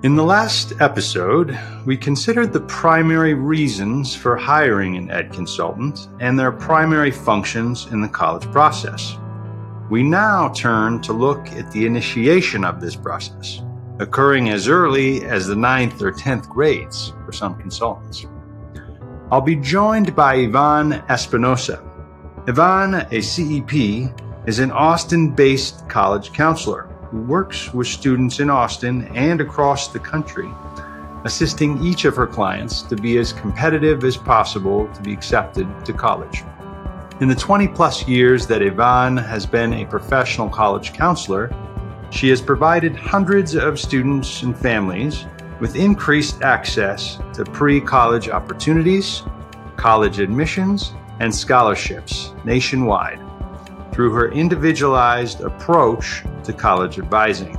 In the last episode, we considered the primary reasons for hiring an ed consultant and their primary functions in the college process. We now turn to look at the initiation of this process, occurring as early as the 9th or 10th grades for some consultants. I'll be joined by Yvonne Espinosa. Yvonne, a CEP, is an Austin-based college counselor who works with students in Austin and across the country, assisting each of her clients to be as competitive as possible to be accepted to college. In the 20-plus years that Yvonne has been a professional college counselor, she has provided hundreds of students and families with increased access to pre-college opportunities, college admissions, and scholarships nationwide through her individualized approach to college advising.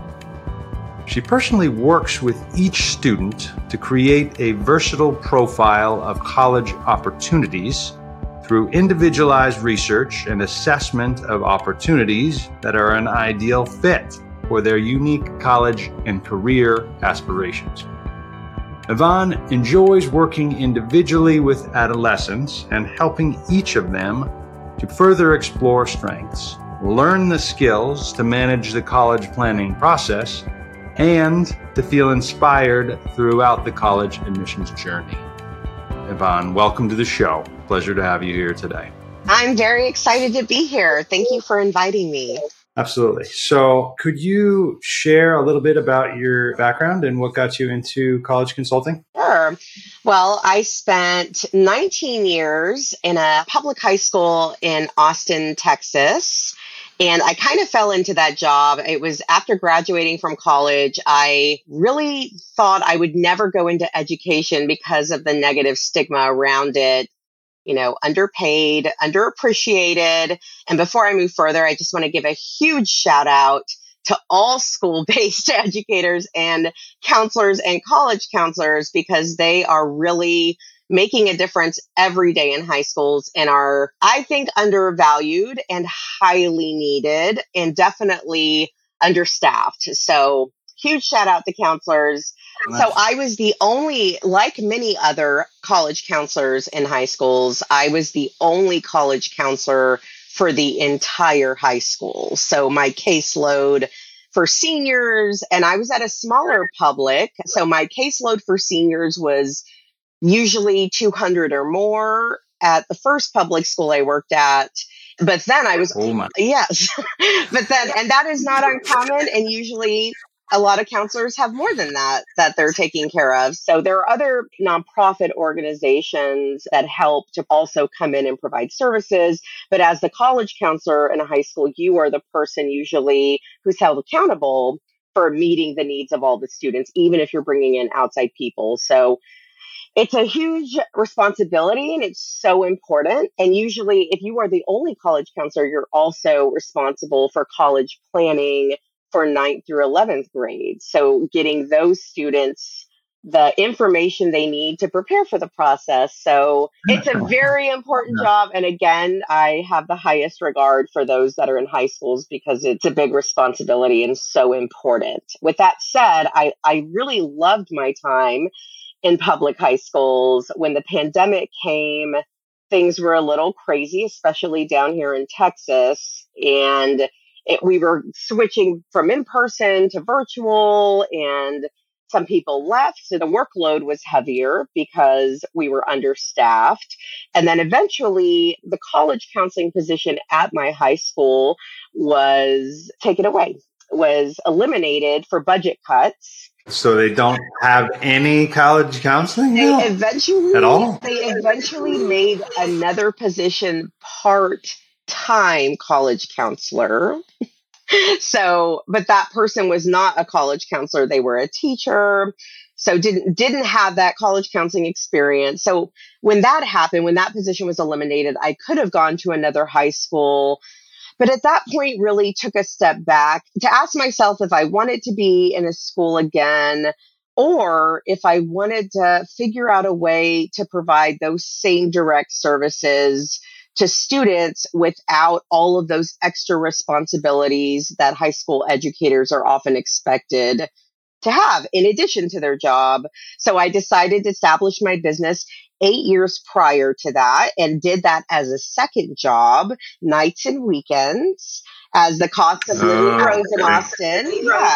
She personally works with each student to create a versatile profile of college opportunities through individualized research and assessment of opportunities that are an ideal fit for their unique college and career aspirations. Yvonne enjoys working individually with adolescents and helping each of them to further explore strengths, learn the skills to manage the college planning process, and to feel inspired throughout the college admissions journey. Yvonne, welcome to the show. Pleasure to have you here today. I'm very excited to be here. Thank you for inviting me. Absolutely. So could you share a little bit about your background and what got you into college consulting? Sure. Well, I spent 19 years in a public high school in Austin, Texas. And I kind of fell into that job. It was after graduating from college. I really thought I would never go into education because of the negative stigma around it. Underpaid, underappreciated. And before I move further, I just want to give a huge shout out to all school-based educators and counselors and college counselors, because they are really making a difference every day in high schools and are, I think, undervalued and highly needed and definitely understaffed. So huge shout out to counselors. So I was the only, like many other college counselors in high schools, I was the only college counselor for the entire high school. So my caseload for seniors, and I was at a smaller public, so my caseload for seniors was usually 200 or more at the first public school I worked at. But then I was, yes, but then, and that is not uncommon. And usually a lot of counselors have more than that they're taking care of. So there are other nonprofit organizations that help to also come in and provide services. But as the college counselor in a high school, you are the person usually who's held accountable for meeting the needs of all the students, even if you're bringing in outside people. So it's a huge responsibility and it's so important. And usually if you are the only college counselor, you're also responsible for college planning for 9th through 11th grade. So getting those students the information they need to prepare for the process. So it's a very important job. And again, I have the highest regard for those that are in high schools because it's a big responsibility and so important. With that said, I really loved my time in public high schools. When the pandemic came, things were a little crazy, especially down here in Texas. And we were switching from in-person to virtual, and some people left. So the workload was heavier because we were understaffed. And then eventually the college counseling position at my high school was taken away, was eliminated for budget cuts. So they don't have any college counseling now? At all? They eventually made another position part-time college counselor. So, but that person was not a college counselor. They were a teacher. So didn't have that college counseling experience. So when that happened, when that position was eliminated, I could have gone to another high school. But at that point, really took a step back to ask myself if I wanted to be in a school again, or if I wanted to figure out a way to provide those same direct services to students without all of those extra responsibilities that high school educators are often expected to have in addition to their job. So I decided to establish my business 8 years prior to that and did that as a second job, nights and weekends. As the cost of living rose in Austin,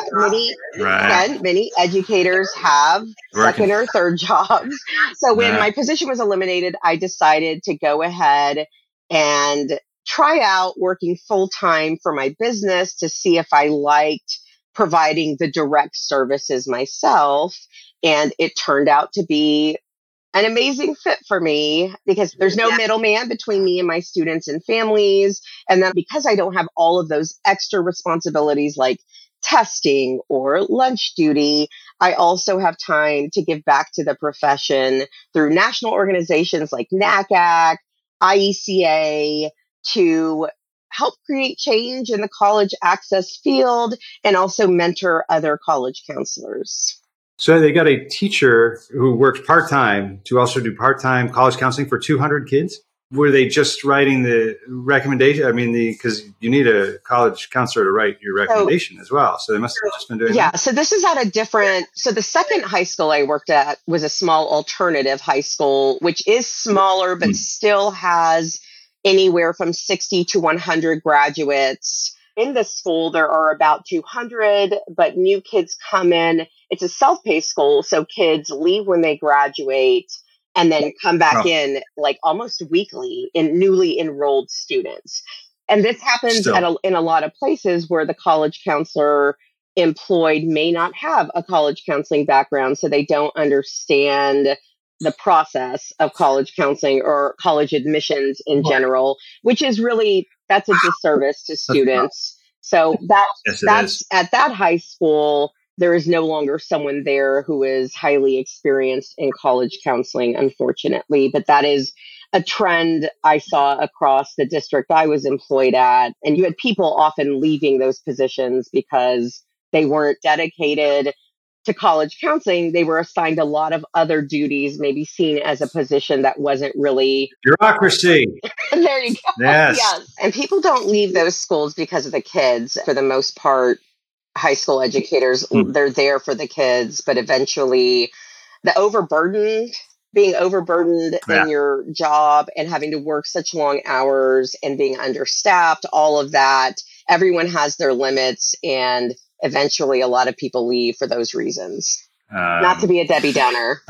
many educators have second or third jobs. So when my position was eliminated, I decided to go ahead and try out working full time for my business to see if I liked providing the direct services myself. And it turned out to be an amazing fit for me because there's no middleman between me and my students and families. And then because I don't have all of those extra responsibilities like testing or lunch duty, I also have time to give back to the profession through national organizations like NACAC, IECA, to help create change in the college access field and also mentor other college counselors. So they got a teacher who works part-time to also do part-time college counseling for 200 kids? Were they just writing the recommendation? I mean, because you need a college counselor to write your recommendation as well. So they must have just been doing that. So this is at so the second high school I worked at was a small alternative high school, which is smaller, but still has anywhere from 60 to 100 graduates. In the school, there are about 200, but new kids come in. It's a self-paced school, so kids leave when they graduate and then come back in like almost weekly in newly enrolled students. And this happens in a lot of places where the college counselor employed may not have a college counseling background, so they don't understand the process of college counseling or college admissions in general, which is really, that's a disservice to students. So that's at that high school, there is no longer someone there who is highly experienced in college counseling, unfortunately. But that is a trend I saw across the district I was employed at. And you had people often leaving those positions because they weren't dedicated to college counseling. They were assigned a lot of other duties, maybe seen as a position that wasn't really bureaucracy. There you go. Yes. And people don't leave those schools because of the kids. For the most part, high school educators, they're there for the kids, but eventually being overburdened in your job and having to work such long hours and being understaffed, all of that, everyone has their limits, and eventually a lot of people leave for those reasons. Not to be a Debbie Downer.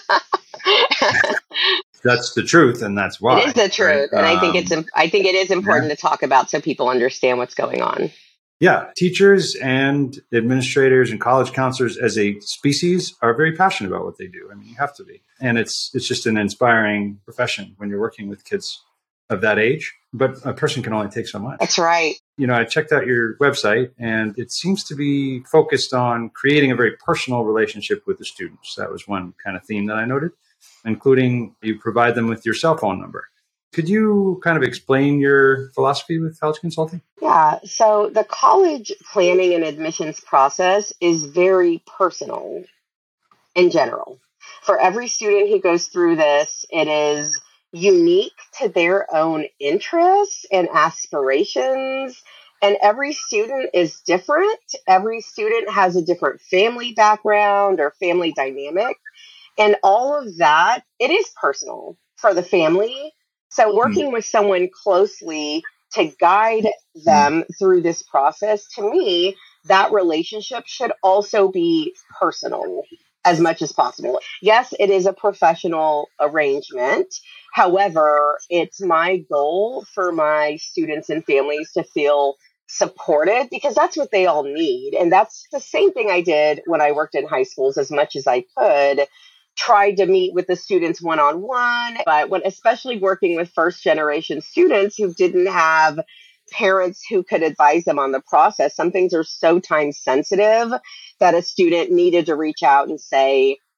That's the truth, and that's why. It is the truth, right? And I think it is important to talk about so people understand what's going on. Yeah, teachers and administrators and college counselors as a species are very passionate about what they do. I mean, you have to be. And it's just an inspiring profession when you're working with kids of that age. But a person can only take so much. That's right. I checked out your website, and it seems to be focused on creating a very personal relationship with the students. That was one kind of theme that I noted, including you provide them with your cell phone number. Could you kind of explain your philosophy with college consulting? Yeah. So the college planning and admissions process is very personal in general. For every student who goes through this, it is unique to their own interests and aspirations. And every student is different. Every student has a different family background or family dynamic. And all of that, it is personal for the family. So working with someone closely to guide them through this process, to me, that relationship should also be personal as much as possible. Yes, it is a professional arrangement. However, it's my goal for my students and families to feel supported because that's what they all need. And that's the same thing I did when I worked in high schools as much as I could. Tried to meet with the students one-on-one, but especially working with first-generation students who didn't have parents who could advise them on the process, some things are so time-sensitive that a student needed to reach out and say,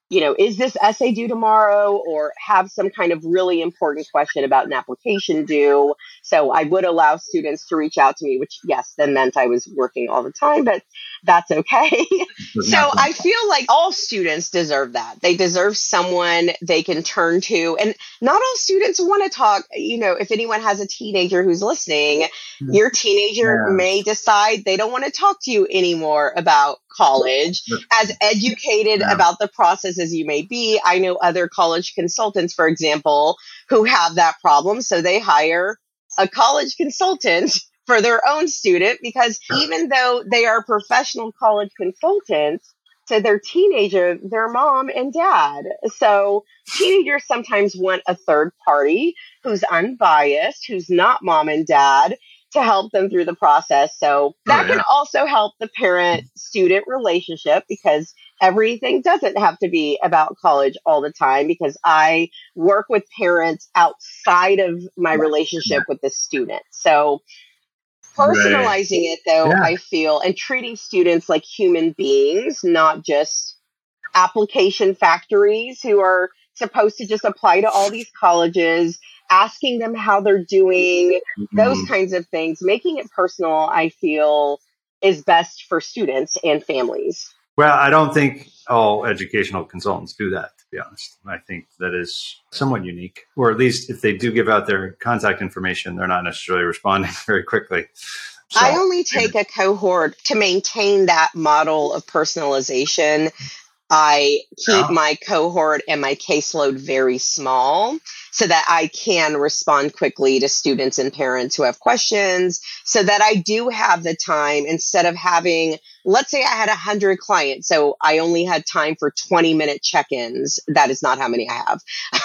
is this essay due tomorrow, or have some kind of really important question about an application due. So I would allow students to reach out to me, which, yes, then meant I was working all the time, but that's okay. So I feel like all students deserve that. They deserve someone they can turn to. And not all students want to talk. If anyone has a teenager who's listening, your teenager may decide they don't want to talk to you anymore about college. As educated about the process as you may be, I know other college consultants, for example, who have that problem. So they hire a college consultant for their own student, because even though they are professional college consultants to their teenager, their mom and dad. So teenagers sometimes want a third party who's unbiased, who's not mom and dad, to help them through the process. So that can also help the parent-student relationship, because everything doesn't have to be about college all the time, because I work with parents outside of my relationship with the student. So personalizing it, though, I feel, and treating students like human beings, not just application factories who are supposed to just apply to all these colleges, asking them how they're doing, those kinds of things. Making it personal, I feel, is best for students and families. Well, I don't think all educational consultants do that, to be honest. I think that is somewhat unique, or at least if they do give out their contact information, they're not necessarily responding very quickly. So, I only take a cohort to maintain that model of personalization. I keep my cohort and my caseload very small so that I can respond quickly to students and parents who have questions, so that I do have the time, instead of having, let's say I had 100 clients, so I only had time for 20-minute check-ins. That is not how many I have.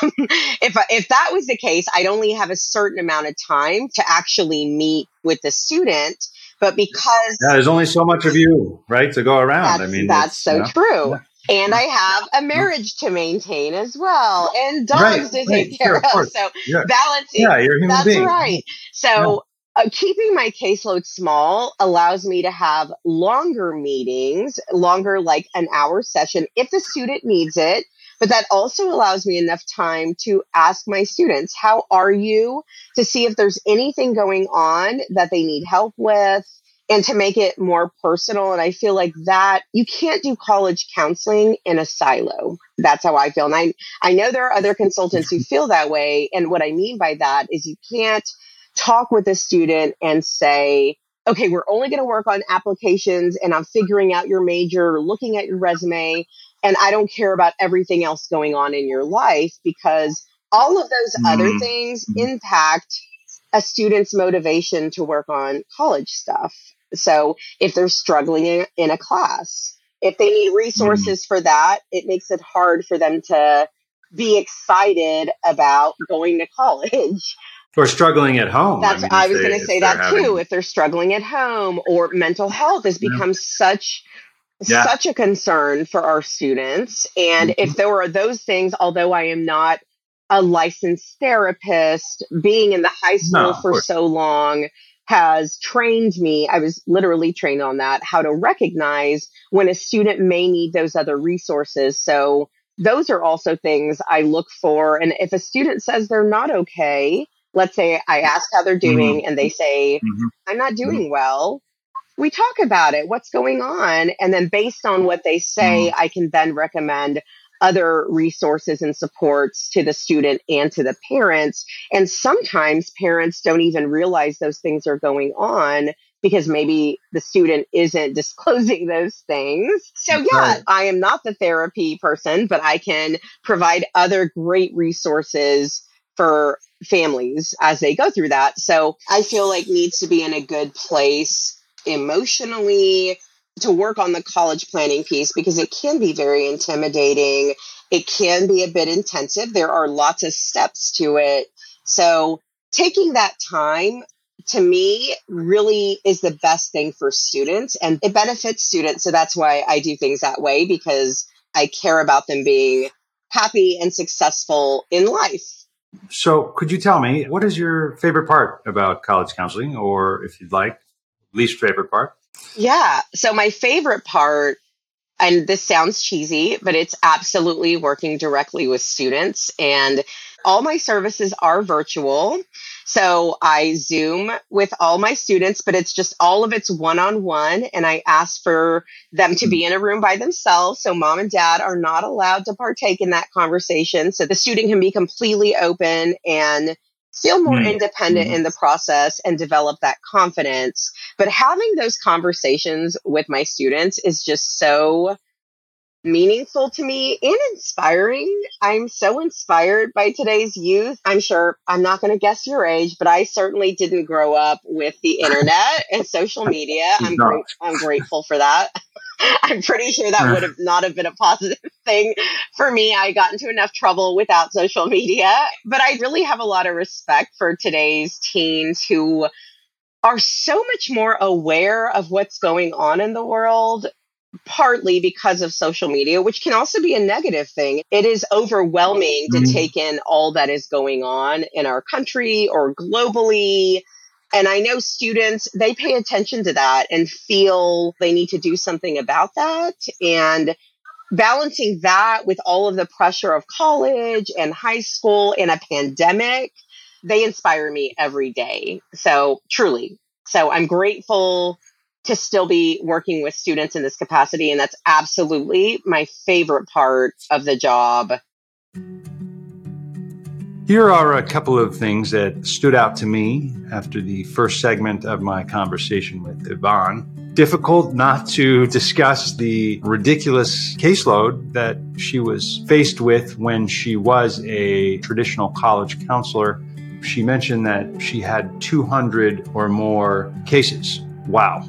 If that was the case, I'd only have a certain amount of time to actually meet with the student. But because there's only so much of you, right, to go around. That's so true. Yeah. And I have a marriage to maintain as well, and dogs to take care of. So balancing. Yeah, you're a human being. That's right. So keeping my caseload small allows me to have longer meetings, longer, like an hour session if the student needs it. But that also allows me enough time to ask my students, how are you? To see if there's anything going on that they need help with, and to make it more personal. And I feel like that you can't do college counseling in a silo. That's how I feel. And I know there are other consultants who feel that way. And what I mean by that is you can't talk with a student and say, okay, we're only going to work on applications, and I'm figuring out your major, looking at your resume, and I don't care about everything else going on in your life, because all of those other things impact a student's motivation to work on college stuff. So if they're struggling in a class, if they need resources for that, it makes it hard for them to be excited about going to college. Or struggling at home. I was going to say that too. If they're struggling at home, or mental health has become such a concern for our students. And if there are those things, although I am not a licensed therapist, being in the high school for so long has trained me. I was literally trained on that, how to recognize when a student may need those other resources. So those are also things I look for. And if a student says they're not okay, let's say I ask how they're doing and they say, I'm not doing well. We talk about it. What's going on? And then based on what they say, I can then recommend other resources and supports to the student and to the parents. And sometimes parents don't even realize those things are going on, because maybe the student isn't disclosing those things. So I am not the therapy person, but I can provide other great resources for families as they go through that. So I feel like needs to be in a good place emotionally to work on the college planning piece, because it can be very intimidating. It can be a bit intensive. There are lots of steps to it. So taking that time, to me, really is the best thing for students, and it benefits students. So that's why I do things that way, because I care about them being happy and successful in life. So could you tell me, what is your favorite part about college counseling, or if you'd like, least favorite part? Yeah. So my favorite part And this sounds cheesy, but it's absolutely working directly with students. And all my services are virtual. So I Zoom with all my students, but it's just all of it's one on one. And I ask for them to be in a room by themselves. So mom and dad are not allowed to partake in that conversation. So the student can be completely open and feel more independent in the process and develop that confidence. But having those conversations with my students is just so meaningful to me and inspiring. I'm so inspired by today's youth. I'm sure I'm not going to guess your age, but I certainly didn't grow up with the internet and social media. I'm grateful for that. I'm pretty sure that would have not have been a positive thing for me. I got into enough trouble without social media, but I really have a lot of respect for today's teens who are so much more aware of what's going on in the world, partly because of social media, which can also be a negative thing. It is overwhelming to take in all that is going on in our country or globally. And I know students, they pay attention to that and feel they need to do something about that. And balancing that with all of the pressure of college and high school and a pandemic, they inspire me every day. So truly. So I'm grateful to still be working with students in this capacity. And that's absolutely my favorite part of the job. Here are a couple of things that stood out to me after the first segment of my conversation with Yvonne. Difficult not to discuss the ridiculous caseload that she was faced with when she was a traditional college counselor. She mentioned that she had 200 or more cases. Wow.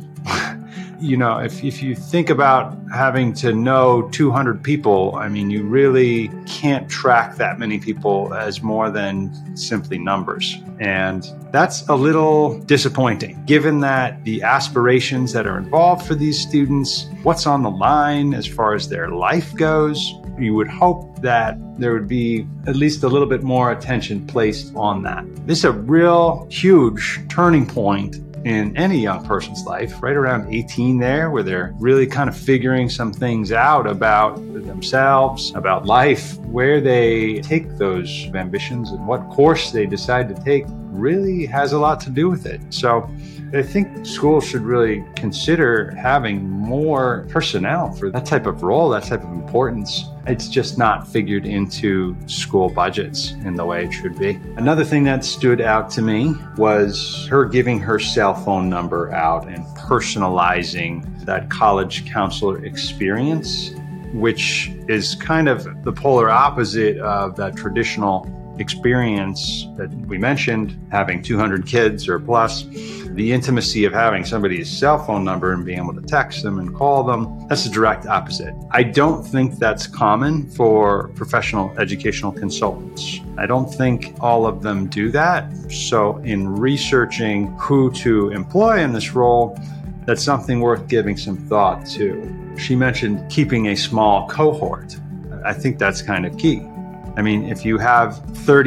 You know, if you think about having to know 200 people, I mean, you really can't track that many people as more than simply numbers. And that's a little disappointing, given that the aspirations that are involved for these students, what's on the line as far as their life goes. You would hope that there would be at least a little bit more attention placed on that. This is a real huge turning point in any young person's life, right around 18 there, where they're really kind of figuring some things out about themselves, about life, where they take those ambitions and what course they decide to take really has a lot to do with it. So I think schools should really consider having more personnel for that type of role, that type of importance. It's just not figured into school budgets in the way it should be. Another thing that stood out to me was her giving her cell phone number out and personalizing that college counselor experience, which is kind of the polar opposite of that traditional experience that we mentioned, having 200 kids or plus. The intimacy of having somebody's cell phone number and being able to text them and call them, that's the direct opposite. I don't think that's common for professional educational consultants. I don't think all of them do that. So in researching who to employ in this role, that's something worth giving some thought to. She mentioned keeping a small cohort. I think that's kind of key. I mean, if you have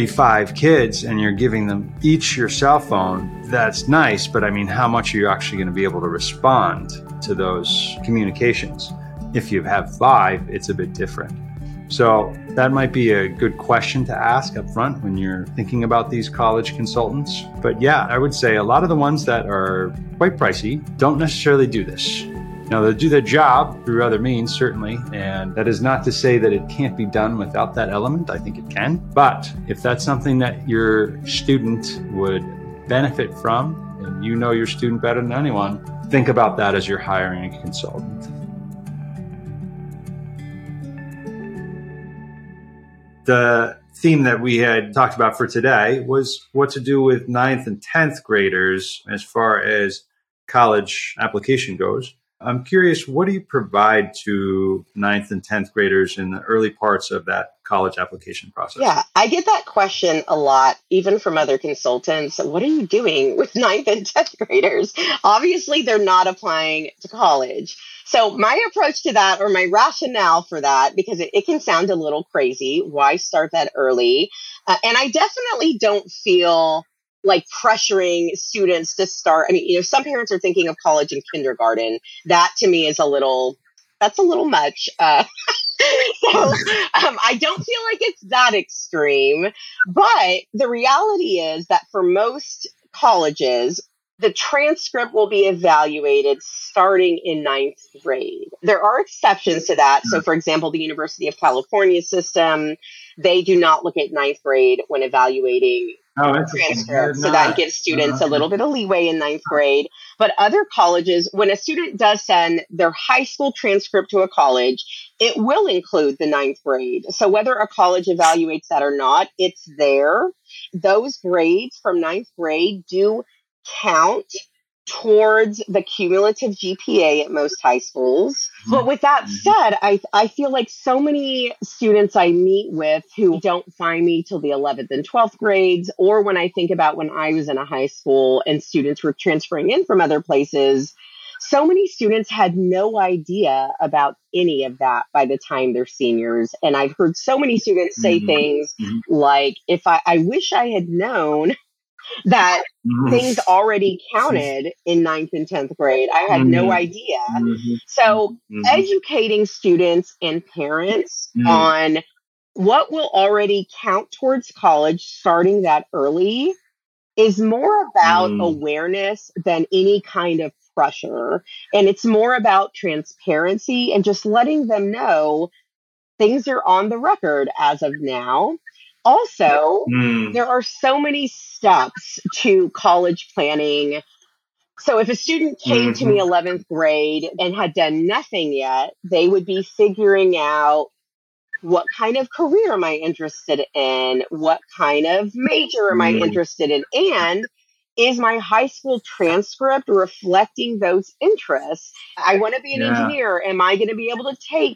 35 kids and you're giving them each your cell phone, that's nice, but I mean, how much are you actually going to be able to respond to those communications? If you have 5, it's a bit different. So that might be a good question to ask up front when you're thinking about these college consultants. But yeah, I would say a lot of the ones that are quite pricey don't necessarily do this. Now, they'll do their job through other means, certainly, and that is not to say that it can't be done without that element. I think it can. But if that's something that your student would benefit from, and you know your student better than anyone, think about that as you're hiring a consultant. The theme that we had talked about for today was what to do with 9th and 10th graders as far as college application goes. I'm curious, what do you provide to 9th and 10th graders in the early parts of that college application process? Yeah, I get that question a lot, even from other consultants. What are you doing with 9th and 10th graders? Obviously, they're not applying to college. So my approach to that, or my rationale for that, because it can sound a little crazy, why start that early? And I definitely don't feel like pressuring students to start. I mean, some parents are thinking of college in kindergarten. That to me is a little That's a little much. I don't feel like it's that extreme. But the reality is that for most colleges, the transcript will be evaluated starting in ninth grade. There are exceptions to that. So, for example, the University of California system, they do not look at ninth grade when evaluating Oh, interesting. transcripts. So that gives students a little bit of leeway in ninth grade. But other colleges, when a student does send their high school transcript to a college, it will include the ninth grade. So whether a college evaluates that or not, it's there. Those grades from ninth grade do count towards the cumulative GPA at most high schools. But with that said, I feel like so many students I meet with who don't find me till the 11th and 12th grades, or when I think about when I was in a high school and students were transferring in from other places, so many students had no idea about any of that by the time they're seniors. And I've heard so many students say things like, if I wish I had known that things already counted in ninth and 10th grade. I had no idea. So educating students and parents on what will already count towards college starting that early is more about awareness than any kind of pressure. And it's more about transparency and just letting them know things are on the record as of now. Also, there are so many steps to college planning. So if a student came to me 11th grade and had done nothing yet, they would be figuring out what kind of career am I interested in? What kind of major am I interested in? And is my high school transcript reflecting those interests? I want to be an engineer. Am I going to be able to take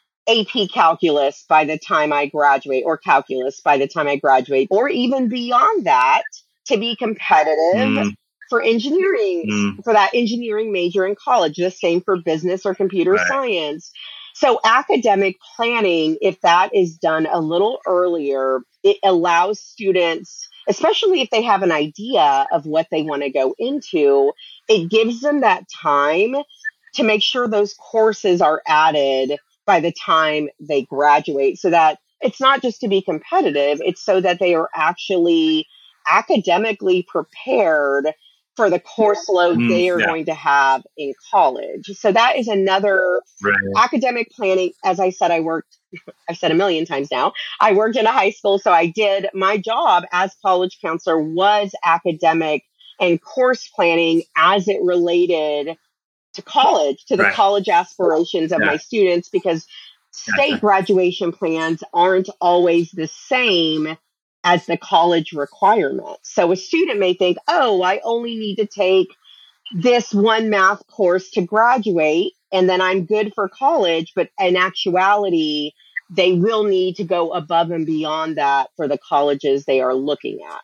AP calculus by the time I graduate, or calculus by the time I graduate, or even beyond that, to be competitive for engineering, for that engineering major in college? The same for business or computer science. So academic planning, if that is done a little earlier, it allows students, especially if they have an idea of what they want to go into, it gives them that time to make sure those courses are added by the time they graduate, so that it's not just to be competitive, it's so that they are actually academically prepared for the course load they are going to have in college. So that is another academic planning. As I said, I've said a million times now, I worked in a high school. So my job as college counselor was academic and course planning as it related to college, to the college aspirations of my students, because state graduation plans aren't always the same as the college requirement. So a student may think, oh, I only need to take this one math course to graduate, and then I'm good for college. But in actuality, they will need to go above and beyond that for the colleges they are looking at.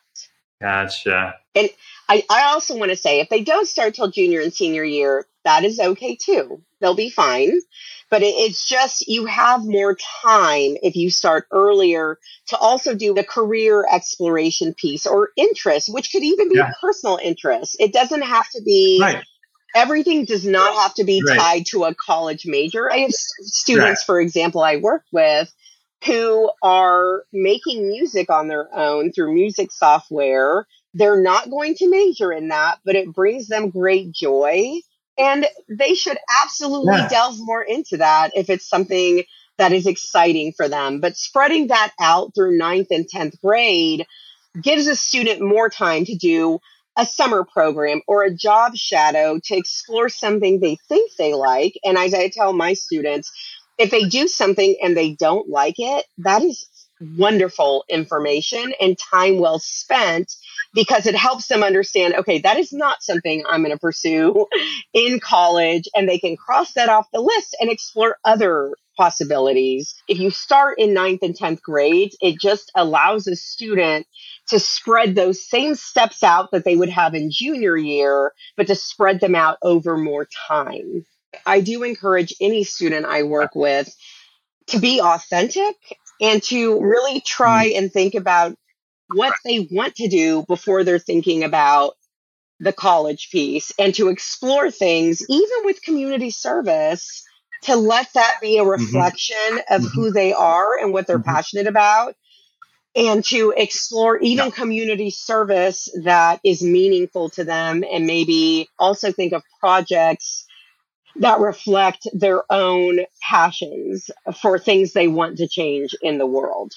Gotcha. And I also want to say, if they don't start till junior and senior year, that is okay too. They'll be fine. But it's just, you have more time if you start earlier to also do the career exploration piece or interest, which could even be personal interest. It doesn't have to be, everything does not have to be tied to a college major. I have students, for example, I work with who are making music on their own through music software. They're not going to major in that, but it brings them great joy. And they should absolutely delve more into that if it's something that is exciting for them. But spreading that out through ninth and 10th grade gives a student more time to do a summer program or a job shadow to explore something they think they like. And as I tell my students, if they do something and they don't like it, that is wonderful information and time well spent, because it helps them understand, okay, that is not something I'm going to pursue in college, and they can cross that off the list and explore other possibilities. If you start in ninth and 10th grades, it just allows a student to spread those same steps out that they would have in junior year, but to spread them out over more time. I do encourage any student I work with to be authentic and to really try and think about what they want to do before they're thinking about the college piece, and to explore things, even with community service, to let that be a reflection of who they are and what they're passionate about, and to explore even community service that is meaningful to them, and maybe also think of projects that reflect their own passions for things they want to change in the world.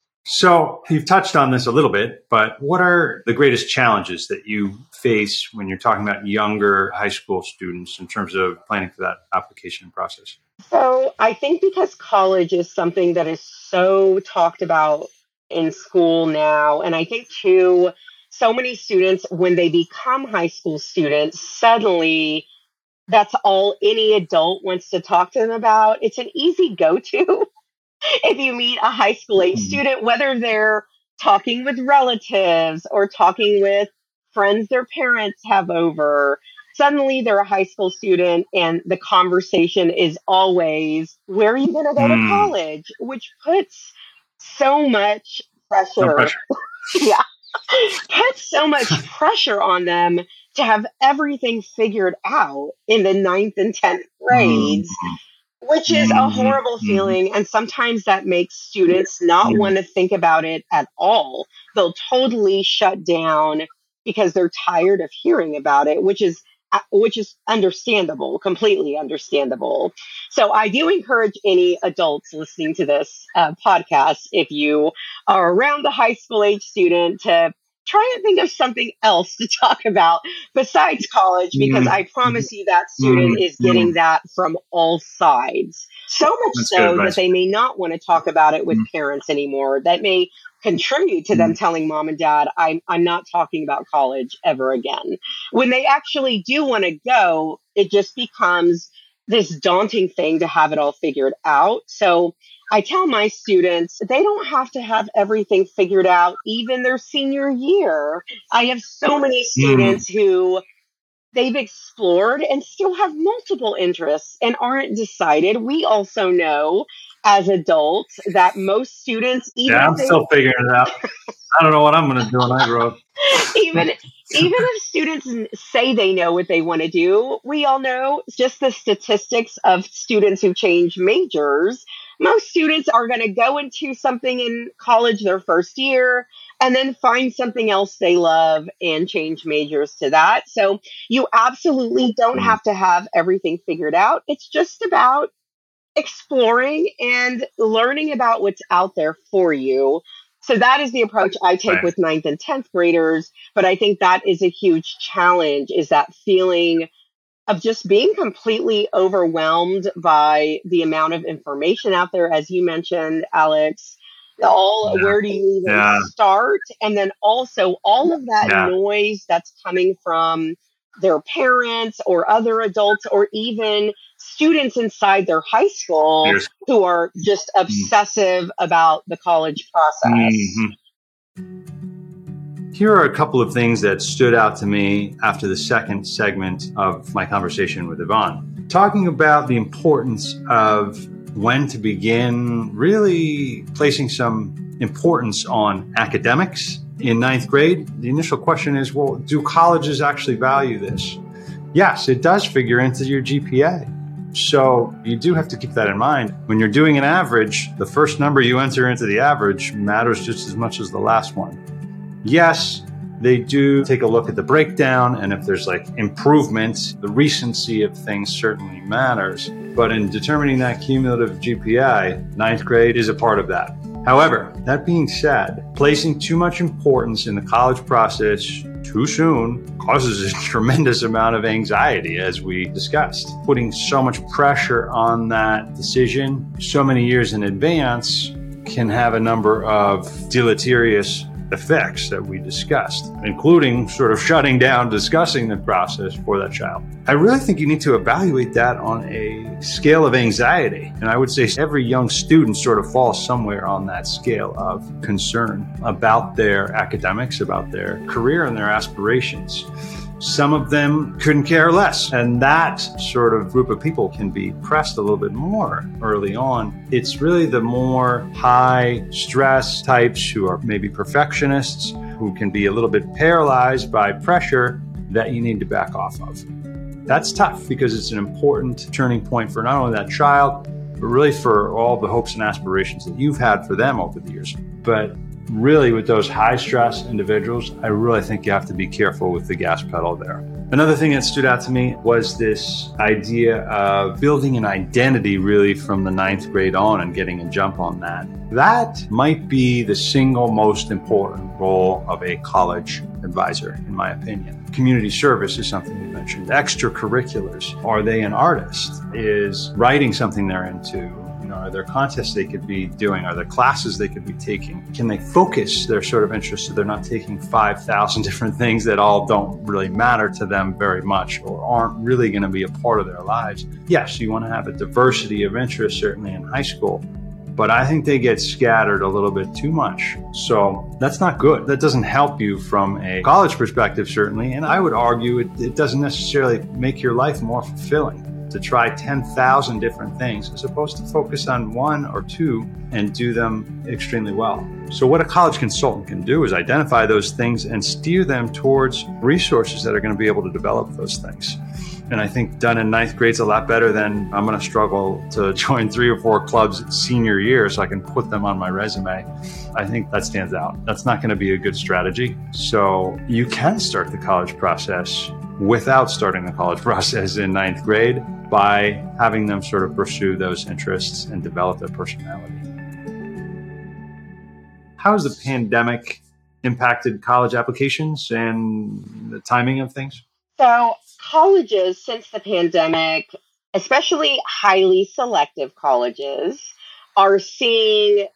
So you've touched on this a little bit, but what are the greatest challenges that you face when you're talking about younger high school students in terms of planning for that application process? So I think because college is something that is so talked about in school now, and I think too, so many students, when they become high school students, suddenly that's all any adult wants to talk to them about. It's an easy go-to if you meet a high school age student, whether they're talking with relatives or talking with friends their parents have over. Suddenly they're a high school student and the conversation is always, where are you going to go to college? Which puts so much No pressure. pressure. Yeah. Puts so much pressure on them to have everything figured out in the 9th and 10th grades, which is a horrible feeling. And sometimes that makes students not want to think about it at all. They'll totally shut down because they're tired of hearing about it, which is understandable, completely understandable. So I do encourage any adults listening to this podcast, if you are around the high school age student, to try and think of something else to talk about besides college, because I promise you that student is getting that from all sides. So much That's so that they may not want to talk about it with parents anymore. That may contribute to them telling mom and dad, I'm not talking about college ever again. When they actually do want to go, it just becomes this daunting thing to have it all figured out. So I tell my students, they don't have to have everything figured out, even their senior year. I have so many students who they've explored and still have multiple interests and aren't decided. We also know as adults that most students, I'm still figuring it out. I don't know what I'm going to do when I grow up. even if students say they know what they want to do, we all know just the statistics of students who change majors. Most students are going to go into something in college their first year and then find something else they love and change majors to that. So you absolutely don't have to have everything figured out. It's just about exploring and learning about what's out there for you. So that is the approach I take with 9th and 10th graders. But I think that is a huge challenge, is that feeling of just being completely overwhelmed by the amount of information out there, as you mentioned, Alex. Where do you even start? And then also all of that noise that's coming from their parents or other adults or even students inside their high school who are just obsessive about the college process. Here are a couple of things that stood out to me after the second segment of my conversation with Yvonne. Talking about the importance of when to begin really placing some importance on academics in 9th grade. The initial question is, well, do colleges actually value this? Yes, it does figure into your GPA. So you do have to keep that in mind. When you're doing an average, the first number you enter into the average matters just as much as the last one. Yes, they do take a look at the breakdown, and if there's like improvements, the recency of things certainly matters. But in determining that cumulative GPA, 9th grade is a part of that. However, that being said, placing too much importance in the college process too soon causes a tremendous amount of anxiety, as we discussed. Putting so much pressure on that decision so many years in advance can have a number of deleterious effects that we discussed, including sort of shutting down discussing the process for that child. I really think you need to evaluate that on a scale of anxiety. And I would say every young student sort of falls somewhere on that scale of concern about their academics, about their career and their aspirations. Some of them couldn't care less. And that sort of group of people can be pressed a little bit more early on. It's really the more high stress types who are maybe perfectionists, who can be a little bit paralyzed by pressure, that you need to back off of. That's tough because it's an important turning point for not only that child, but really for all the hopes and aspirations that you've had for them over the years. But really with those high stress individuals, I really think you have to be careful with the gas pedal there. Another thing that stood out to me was this idea of building an identity really from the 9th grade on and getting a jump on that. That might be the single most important role of a college advisor, in my opinion. Community service is something you mentioned. Extracurriculars. Are they an artist? Is writing something they're into? Are there contests they could be doing? Are there classes they could be taking? Can they focus their sort of interests so they're not taking 5,000 different things that all don't really matter to them very much or aren't really going to be a part of their lives? Yes, you want to have a diversity of interests, certainly in high school, but I think they get scattered a little bit too much. So that's not good. That doesn't help you from a college perspective, certainly. And I would argue it doesn't necessarily make your life more fulfilling to try 10,000 different things as opposed to focus on one or two and do them extremely well. So what a college consultant can do is identify those things and steer them towards resources that are going to be able to develop those things. And I think done in 9th grade is a lot better than I'm going to struggle to join 3 or 4 clubs senior year so I can put them on my resume. I think that stands out. That's not going to be a good strategy. So you can start the college process without starting the college process in 9th grade by having them sort of pursue those interests and develop their personality. How has the pandemic impacted college applications and the timing of things? So colleges since the pandemic, especially highly selective colleges, are seeing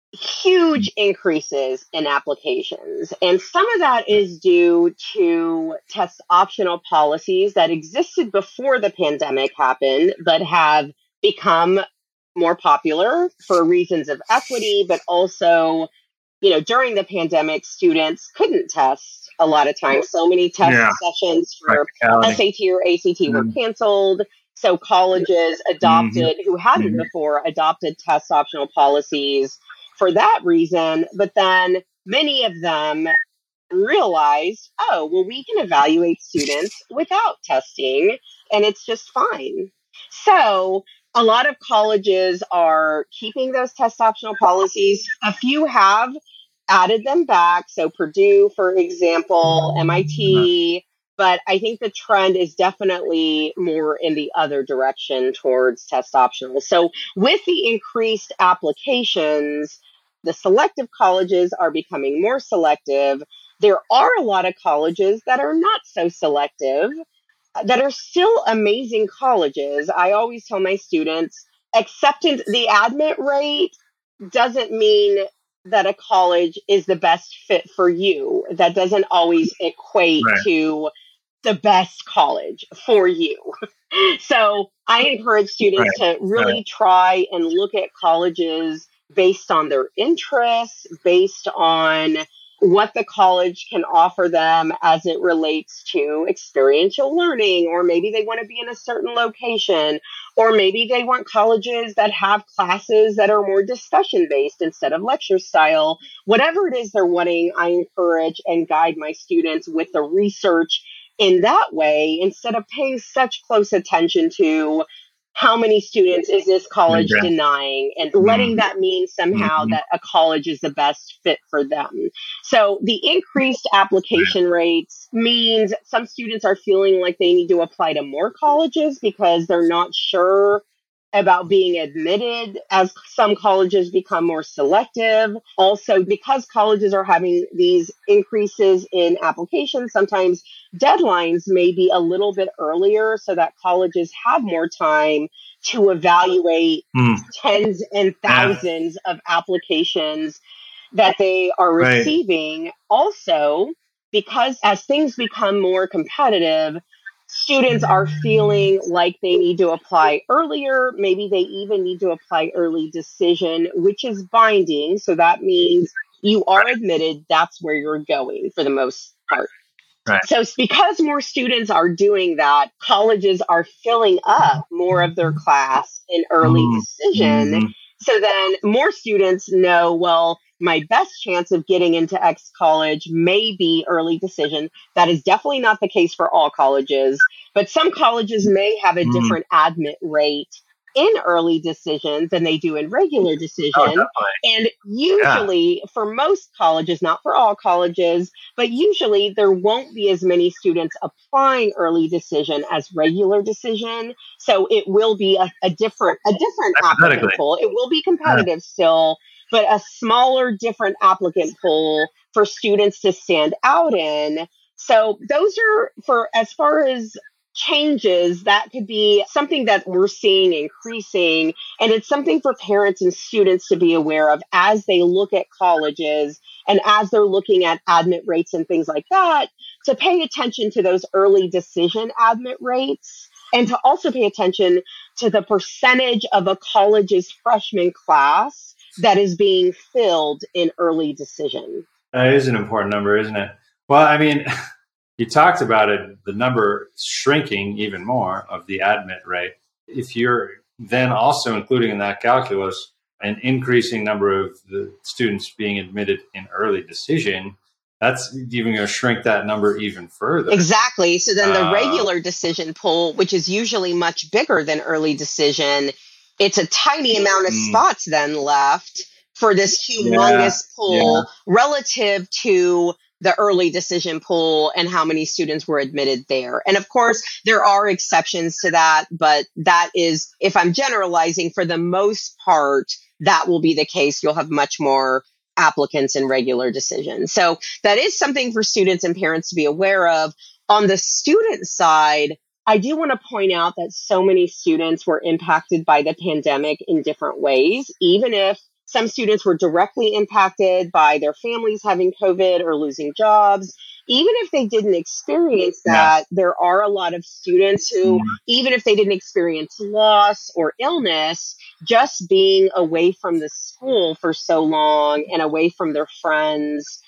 huge increases in applications. And some of that is due to test optional policies that existed before the pandemic happened, but have become more popular for reasons of equity, but also, during the pandemic, students couldn't test a lot of times. So many test sessions for SAT or ACT were canceled. So colleges adopted, who hadn't before, adopted test optional policies for that reason. But then many of them realized, we can evaluate students without testing, and it's just fine. So a lot of colleges are keeping those test optional policies. A few have added them back. So Purdue, for example, MIT, but I think the trend is definitely more in the other direction towards test optional. So with the increased applications, the selective colleges are becoming more selective. There are a lot of colleges that are not so selective, that are still amazing colleges. I always tell my students, the admit rate doesn't mean that a college is the best fit for you. That doesn't always equate to the best college for you. So I encourage students to really try and look at colleges based on their interests, based on what the college can offer them as it relates to experiential learning, or maybe they want to be in a certain location, or maybe they want colleges that have classes that are more discussion based instead of lecture style. Whatever it is they're wanting, I encourage and guide my students with the research in that way, instead of paying such close attention to how many students is this college denying and letting that mean somehow that a college is the best fit for them. So the increased application rates means some students are feeling like they need to apply to more colleges because they're not sure about being admitted as some colleges become more selective. Also, because colleges are having these increases in applications, sometimes deadlines may be a little bit earlier so that colleges have more time to evaluate tens and thousands of applications that they are receiving. Also, because as things become more competitive, students are feeling like they need to apply earlier. Maybe they even need to apply early decision, which is binding. So that means you are admitted. That's where you're going for the most part. So because more students are doing that, colleges are filling up more of their class in early decision. So then more students know, well, my best chance of getting into X college may be early decision. That is definitely not the case for all colleges, but some colleges may have a Mm. different admit rate in early decision than they do in regular Oh, decision. definitely. And Yeah. usually, for most colleges, not for all colleges, but usually there won't be as many students applying early decision as regular decision. So it will be a different applicant Hypothetically. pool. It will be Yeah. competitive still, but a smaller, different applicant pool for students to stand out in. So those are for as far as changes, that could be something that we're seeing increasing. And it's something for parents and students to be aware of as they look at colleges and as they're looking at admit rates and things like that, to pay attention to those early decision admit rates and to also pay attention to the percentage of a college's freshman class that is being filled in early decision. That is an important number, isn't it? Well, I mean, you talked about it, the number shrinking even more of the admit rate. If you're then also including in that calculus an increasing number of the students being admitted in early decision, that's even going to shrink that number even further. Exactly. So then the regular decision pool, which is usually much bigger than early decision, it's a tiny amount of spots then left for this humongous pool relative to the early decision pool and how many students were admitted there. And of course, there are exceptions to that, but that is, if I'm generalizing, for the most part, that will be the case. You'll have much more applicants in regular decision. So that is something for students and parents to be aware of. On the student side, I do want to point out that so many students were impacted by the pandemic in different ways, even if some students were directly impacted by their families having COVID or losing jobs. Even if they didn't experience that, there are a lot of students who, even if they didn't experience loss or illness, just being away from the school for so long and away from their friends,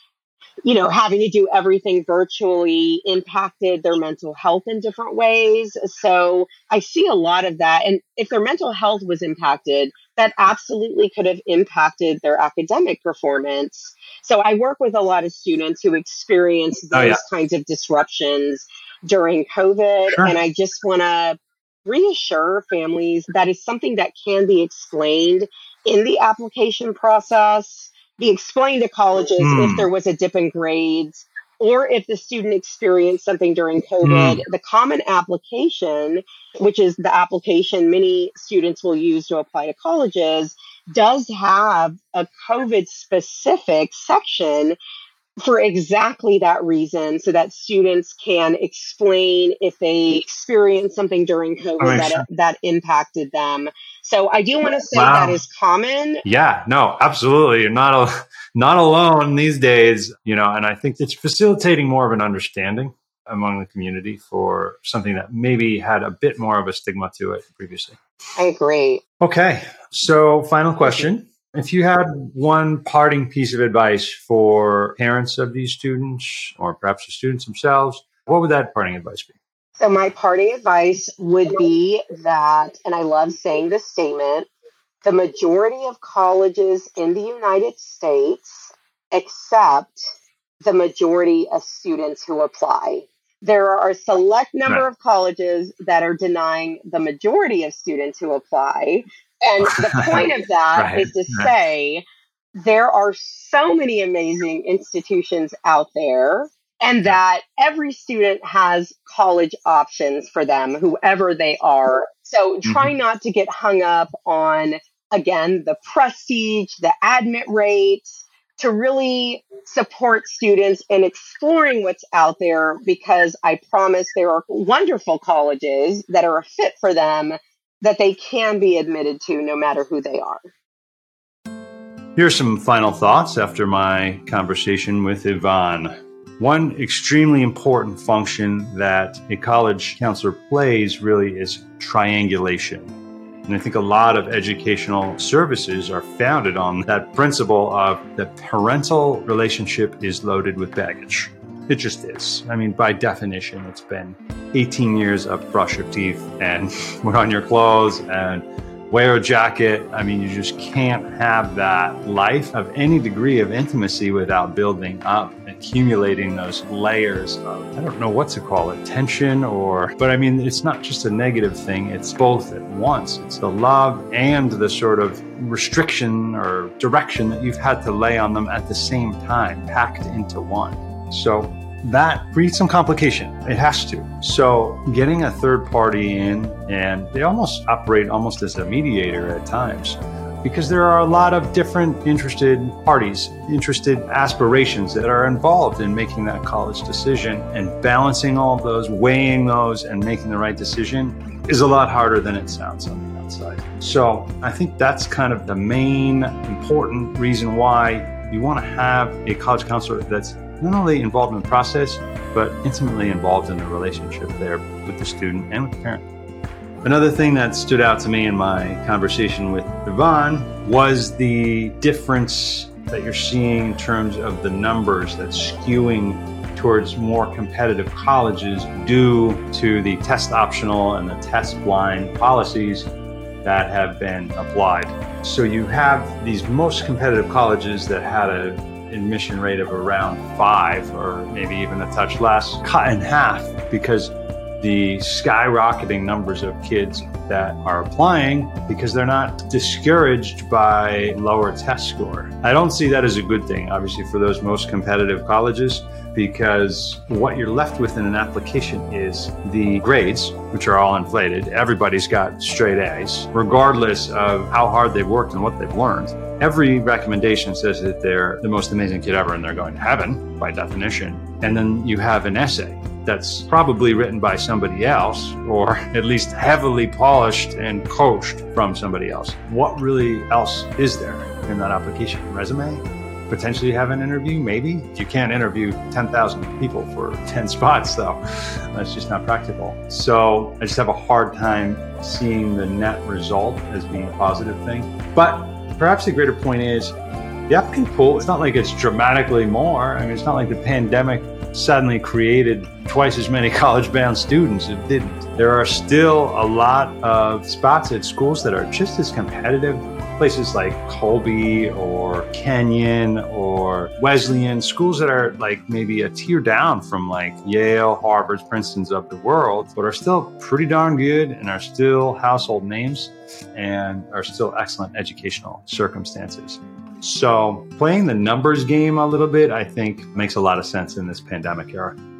having to do everything virtually impacted their mental health in different ways. So I see a lot of that. And if their mental health was impacted, that absolutely could have impacted their academic performance. So I work with a lot of students who experience those kinds of disruptions during COVID. And I just want to reassure families that is something that can be explained in the application process, be explained to colleges if there was a dip in grades or if the student experienced something during COVID. The common application, which is the application many students will use to apply to colleges, does have a COVID specific section for exactly that reason, so that students can explain if they experienced something during COVID that impacted them. So I do want to say that is common. Yeah, no, absolutely. You're not alone these days, and I think it's facilitating more of an understanding among the community for something that maybe had a bit more of a stigma to it previously. I agree. Okay, so final question. If you had one parting piece of advice for parents of these students, or perhaps the students themselves, what would that parting advice be? So my parting advice would be that, and I love saying this statement, the majority of colleges in the United States accept the majority of students who apply. There are a select number of colleges that are denying the majority of students who apply. And the point of that is to say there are so many amazing institutions out there, and that every student has college options for them, whoever they are. So try not to get hung up on, again, the prestige, the admit rates, to really support students in exploring what's out there, because I promise there are wonderful colleges that are a fit for them that they can be admitted to no matter who they are. Here's some final thoughts after my conversation with Yvonne. One extremely important function that a college counselor plays really is triangulation. And I think a lot of educational services are founded on that principle of the parental relationship is loaded with baggage. It just is. I mean, by definition, it's been 18 years of brush your teeth and put on your clothes and wear a jacket. I mean, you just can't have that life of any degree of intimacy without building up, accumulating those layers of, I don't know what to call it, tension but I mean, it's not just a negative thing. It's both at once. It's the love and the sort of restriction or direction that you've had to lay on them at the same time, packed into one. So that breeds some complication. It has to. So getting a third party in, and they almost operate almost as a mediator at times, because there are a lot of different interested parties, interested aspirations that are involved in making that college decision, and balancing all of those, weighing those, and making the right decision is a lot harder than it sounds on the outside. So I think that's kind of the main important reason why you want to have a college counselor that's not only involved in the process, but intimately involved in the relationship there with the student and with the parent. Another thing that stood out to me in my conversation with Yvonne was the difference that you're seeing in terms of the numbers that's skewing towards more competitive colleges due to the test optional and the test blind policies that have been applied. So you have these most competitive colleges that had an admission rate of around 5 or maybe even a touch less, cut in half because the skyrocketing numbers of kids that are applying because they're not discouraged by lower test score. I don't see that as a good thing, obviously, for those most competitive colleges, because what you're left with in an application is the grades, which are all inflated. Everybody's got straight A's, regardless of how hard they've worked and what they've learned. Every recommendation says that they're the most amazing kid ever and they're going to heaven by definition. And then you have an essay that's probably written by somebody else, or at least heavily polished and coached from somebody else. What really else is there in that application? Resume? Potentially have an interview, maybe? You can't interview 10,000 people for 10 spots, though. That's just not practical. So I just have a hard time seeing the net result as being a positive thing. But perhaps the greater point is the applicant pool, it's not like it's dramatically more. I mean, it's not like the pandemic suddenly created twice as many college-bound students. It didn't. There are still a lot of spots at schools that are just as competitive. Places like Colby or Kenyon or Wesleyan, schools that are like maybe a tier down from like Yale, Harvard, Princeton's of the world, but are still pretty darn good and are still household names and are still excellent educational circumstances. So playing the numbers game a little bit, I think, makes a lot of sense in this pandemic era.